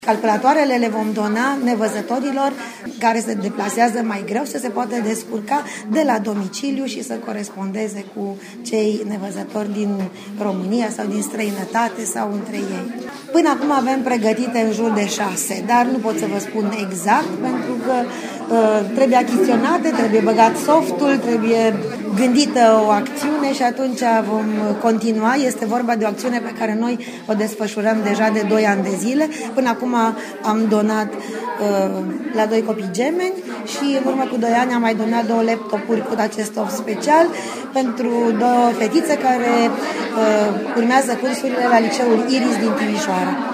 Calculatoarele le vom dona nevăzătorilor care se deplasează mai greu să se poată descurca de la domiciliu și să corespondeze cu cei nevăzători din România sau din străinătate sau între ei. Până acum avem pregătite în jur de 6, dar nu pot să vă spun exact pentru că trebuie achiziționate, trebuie băgat softul, trebuie gândită o acțiune și atunci vom continua. Este vorba de o acțiune pe care noi o desfășurăm deja de 2 ani de zile. Până acum am donat la 2 copii gemeni și în urmă cu 2 ani am mai donat 2 laptopuri cu acest soft special pentru 2 fetițe care urmează cursurile la liceul Iris din Timișoara.